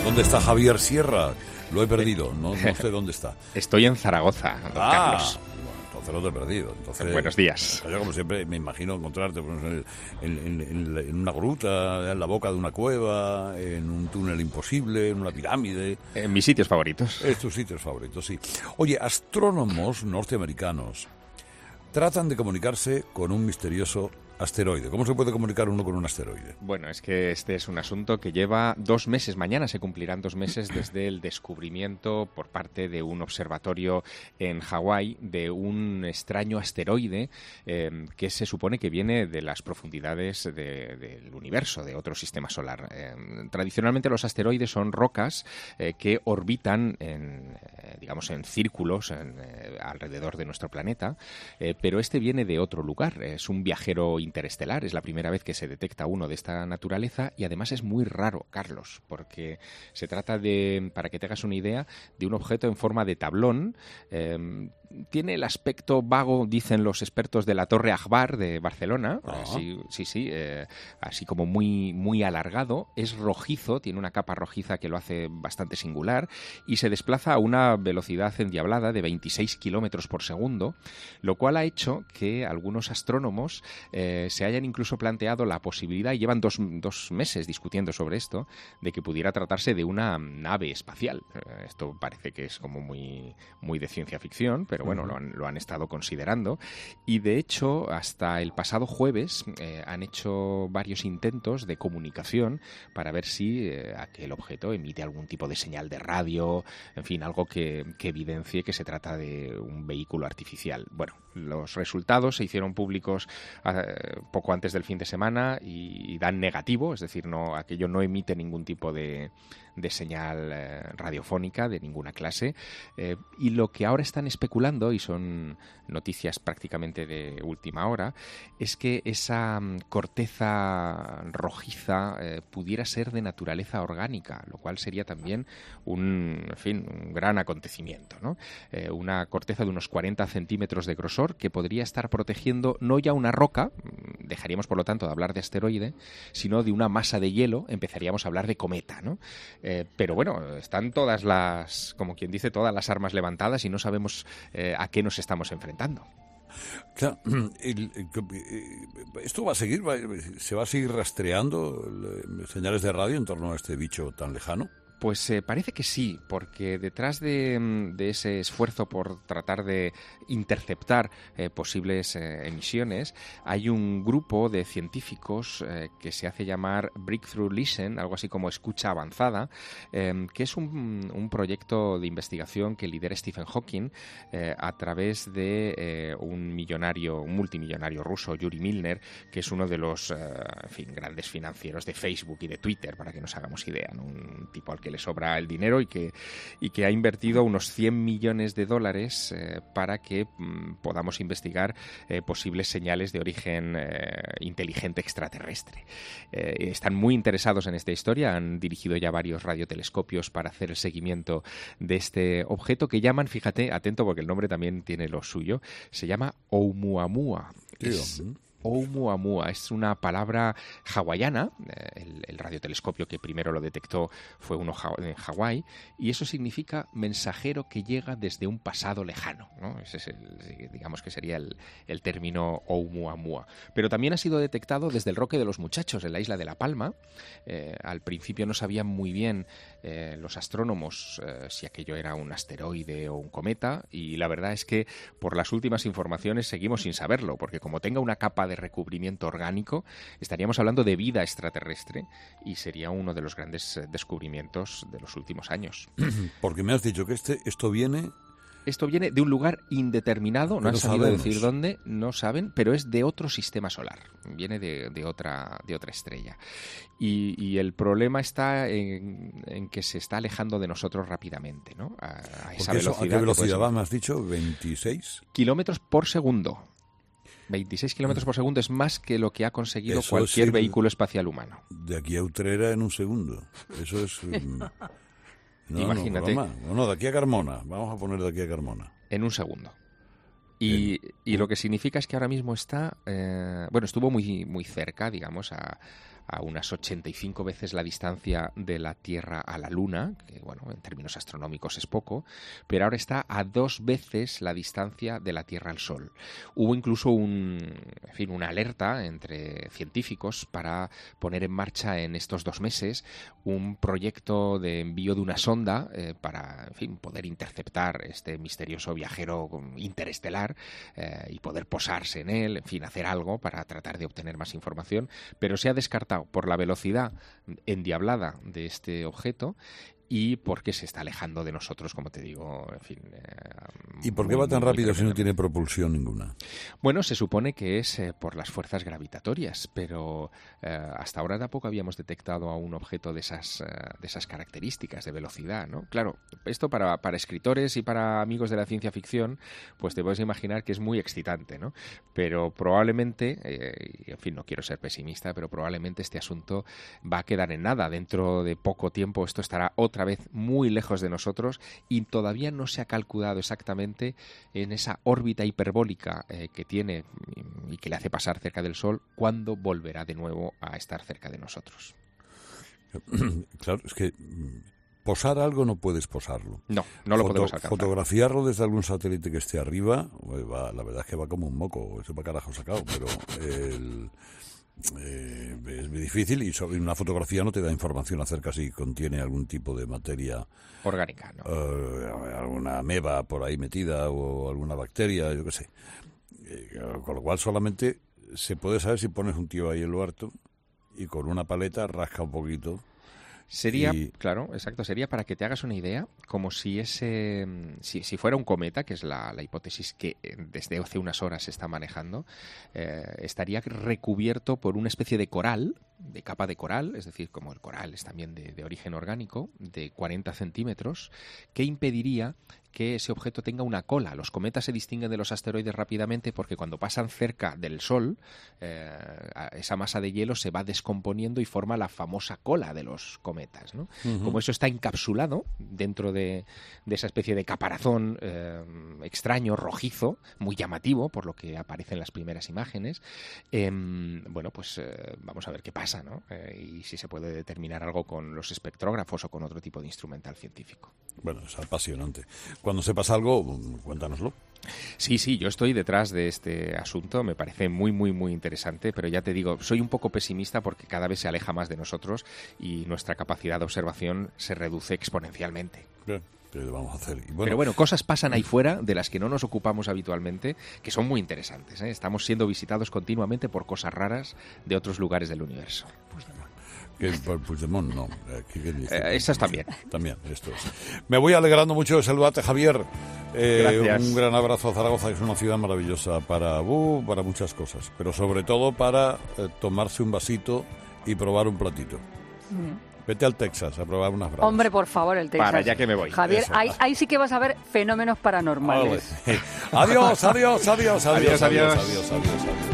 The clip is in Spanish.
¿Dónde está Javier Sierra? Lo he perdido, no sé dónde está. Estoy en Zaragoza, don Carlos. Bueno, entonces no te he perdido. Entonces, buenos días. Yo, como siempre, me imagino encontrarte en una gruta, en la boca de una cueva, en un túnel imposible, en una pirámide. En mis sitios favoritos. Es tus sitios favoritos, sí. Oye, astrónomos norteamericanos tratan de comunicarse con un misterioso asteroide. ¿Cómo se puede comunicar uno con un asteroide? Bueno, es que este es un asunto que lleva 2 meses. Mañana se cumplirán 2 meses desde el descubrimiento por parte de un observatorio en Hawái de un extraño asteroide que se supone que viene de las profundidades del universo, de otro sistema solar. Tradicionalmente los asteroides son rocas que orbitan en círculos alrededor de nuestro planeta, pero este viene de otro lugar. Es un viajero interestelar, es la primera vez que se detecta uno de esta naturaleza y además es muy raro, Carlos, porque se trata de, para que te hagas una idea, de un objeto en forma de tablón. Tiene el aspecto vago, dicen los expertos, de la Torre Akbar de Barcelona. Así como muy, muy alargado. Es rojizo, tiene una capa rojiza que lo hace bastante singular y se desplaza a una velocidad endiablada de 26 kilómetros por segundo, lo cual ha hecho que algunos astrónomos se hayan incluso planteado la posibilidad, y llevan dos meses discutiendo sobre esto, de que pudiera tratarse de una nave espacial. Esto parece que es como muy, muy de ciencia ficción, pero bueno, lo han estado considerando. Y de hecho, hasta el pasado jueves han hecho varios intentos de comunicación para ver si aquel objeto emite algún tipo de señal de radio, en fin, algo que evidencie que se trata de un vehículo artificial. Bueno, los resultados se hicieron públicos poco antes del fin de semana y dan negativo, es decir, aquello no emite ningún tipo de señal radiofónica de ninguna clase, y lo que ahora están especulando, y son noticias prácticamente de última hora, es que esa corteza rojiza pudiera ser de naturaleza orgánica, lo cual sería también un gran acontecimiento, ¿no? Una corteza de unos 40 centímetros de grosor que podría estar protegiendo no ya una roca, dejaríamos por lo tanto de hablar de asteroide, sino de una masa de hielo, empezaríamos a hablar de cometa, ¿no? Pero bueno, están todas las, como quien dice, todas las armas levantadas y no sabemos a qué nos estamos enfrentando. Claro, esto va a seguir, se va a seguir rastreando señales de radio en torno a este bicho tan lejano. Pues parece que sí, porque detrás de ese esfuerzo por tratar de interceptar posibles emisiones, hay un grupo de científicos que se hace llamar Breakthrough Listen, algo así como escucha avanzada, que es un proyecto de investigación que lidera Stephen Hawking a través de un multimillonario ruso, Yuri Milner, que es uno de los grandes financieros de Facebook y de Twitter, para que nos hagamos idea, ¿no? Un tipo al que le sobra el dinero y que ha invertido unos $100 millones para que podamos investigar posibles señales de origen inteligente extraterrestre. Están muy interesados en esta historia, han dirigido ya varios radiotelescopios para hacer el seguimiento de este objeto que llaman, fíjate, atento porque el nombre también tiene lo suyo, se llama Oumuamua. Oumuamua es una palabra hawaiana. El radiotelescopio que primero lo detectó fue uno en Hawái, y eso significa mensajero que llega desde un pasado lejano, ¿no? Ese es digamos que sería el término Oumuamua. Pero también ha sido detectado desde el Roque de los Muchachos, en la isla de La Palma. Al principio no sabían muy bien los astrónomos si aquello era un asteroide o un cometa, y la verdad es que por las últimas informaciones seguimos sin saberlo, porque como tenga una capa de recubrimiento orgánico, estaríamos hablando de vida extraterrestre y sería uno de los grandes descubrimientos de los últimos años. Porque me has dicho que esto viene de un lugar indeterminado, no han sabido sabemos decir dónde, no saben, pero es de otro sistema solar, viene de otra estrella. Y el problema está en que se está alejando de nosotros rápidamente, ¿no? A esa velocidad. ¿A qué velocidad va? ¿Me has dicho? ¿26? Kilómetros por segundo. 26 kilómetros por segundo es más que lo que ha conseguido Eso cualquier vehículo espacial humano. De aquí a Utrera en un segundo. Eso es... Imagínate. No, de aquí a Carmona. Vamos a poner de aquí a Carmona. En un segundo. Y lo que significa es que ahora mismo está... estuvo muy, muy cerca, digamos, a a unas 85 veces la distancia de la Tierra a la Luna, que bueno, en términos astronómicos es poco, pero ahora está a 2 veces la distancia de la Tierra al Sol. Hubo incluso una alerta entre científicos para poner en marcha en estos 2 meses un proyecto de envío de una sonda para, en fin, poder interceptar este misterioso viajero interestelar y poder posarse en él, en fin, hacer algo para tratar de obtener más información, pero se ha descartado por la velocidad endiablada de este objeto y porque se está alejando de nosotros, como te digo, en fin. ¿Y por qué va tan rápido si no tiene propulsión ninguna? Bueno, se supone que es por las fuerzas gravitatorias, pero hasta ahora tampoco habíamos detectado a un objeto de esas características de velocidad, ¿no? Claro, esto para escritores y para amigos de la ciencia ficción, pues te puedes imaginar que es muy excitante, ¿no? Pero probablemente, en fin, no quiero ser pesimista, pero probablemente este asunto va a quedar en nada. Dentro de poco tiempo esto estará otra vez muy lejos de nosotros y todavía no se ha calculado exactamente en esa órbita hiperbólica que tiene y que le hace pasar cerca del Sol, cuándo volverá de nuevo a estar cerca de nosotros. Claro, es que posar algo no puedes posarlo. No lo podemos alcanzar. Fotografiarlo desde algún satélite que esté arriba, la verdad es que va como un moco, eso para carajo sacado, pero es muy difícil y sobre una fotografía no te da información acerca si contiene algún tipo de materia orgánica, ¿no? Alguna ameba por ahí metida o alguna bacteria, yo qué sé. Con lo cual solamente se puede saber si pones un tío ahí en lo harto y con una paleta rasca un poquito. Sería, claro, exacto, sería para que te hagas una idea, como si si fuera un cometa, que es la hipótesis que desde hace unas horas se está manejando, estaría recubierto por una especie de coral, de capa de coral, es decir, como el coral es también de origen orgánico, de 40 centímetros, que impediría que ese objeto tenga una cola. Los cometas se distinguen de los asteroides rápidamente porque cuando pasan cerca del Sol, esa masa de hielo se va descomponiendo y forma la famosa cola de los cometas, ¿no? Uh-huh. Como eso está encapsulado dentro de esa especie de caparazón extraño, rojizo, muy llamativo, por lo que aparece en las primeras imágenes, vamos a ver qué pasa, ¿no? Y si se puede determinar algo con los espectrógrafos o con otro tipo de instrumental científico. Bueno, es apasionante. Cuando sepas algo, cuéntanoslo. Sí, yo estoy detrás de este asunto, me parece muy, muy, muy interesante, pero ya te digo, soy un poco pesimista porque cada vez se aleja más de nosotros y nuestra capacidad de observación se reduce exponencialmente. Bien. ¿Qué vamos a hacer? Pero bueno, cosas pasan ahí fuera de las que no nos ocupamos habitualmente, que son muy interesantes, ¿eh? Estamos siendo visitados continuamente por cosas raras de otros lugares del universo. Puigdemont, no. Esas también. También, esto es. Me voy alegrando mucho de saludarte, Javier. Gracias. Un gran abrazo a Zaragoza, que es una ciudad maravillosa para muchas cosas, pero sobre todo para tomarse un vasito y probar un platito. Vete al Texas a probar unas bravas. Hombre, por favor, el Texas. Para, ya que me voy. Javier, ahí sí que vas a ver fenómenos paranormales. Adiós.